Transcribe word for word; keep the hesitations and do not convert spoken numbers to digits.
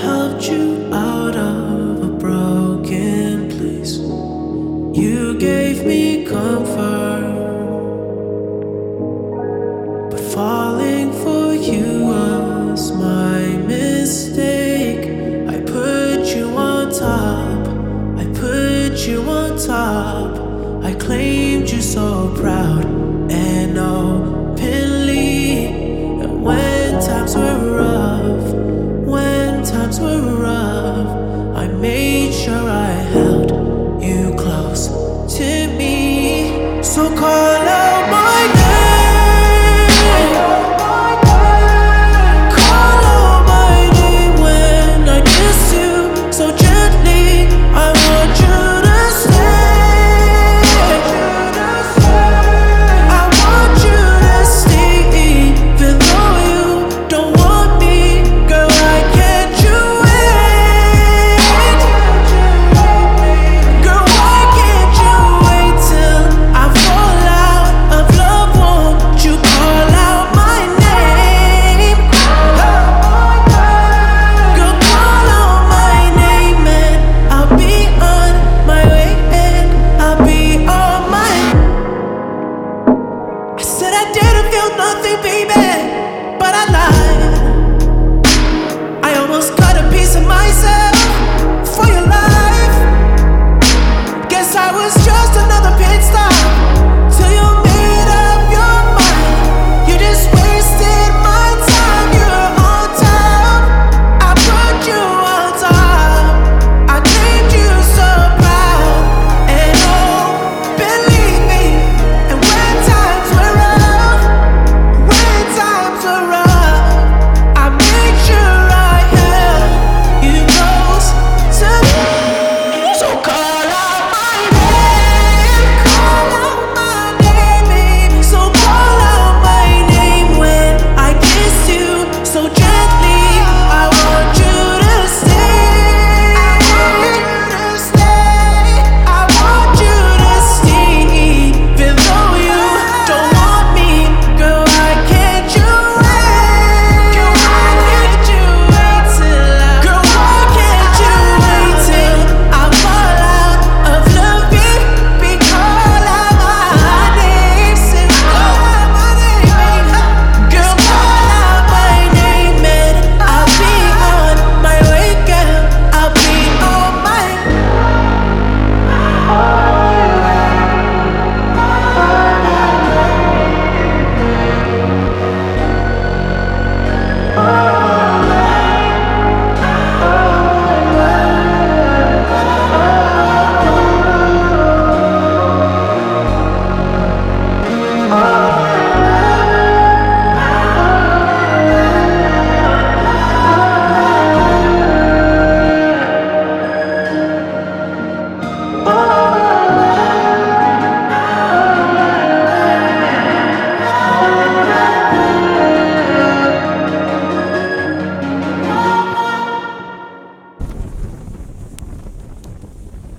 helped you out of a broken place. You gave me comfort, but falling for you was my mistake. I put you on top, I put you on top. I claimed you so proud and openly. And when times were rough, when times were rough,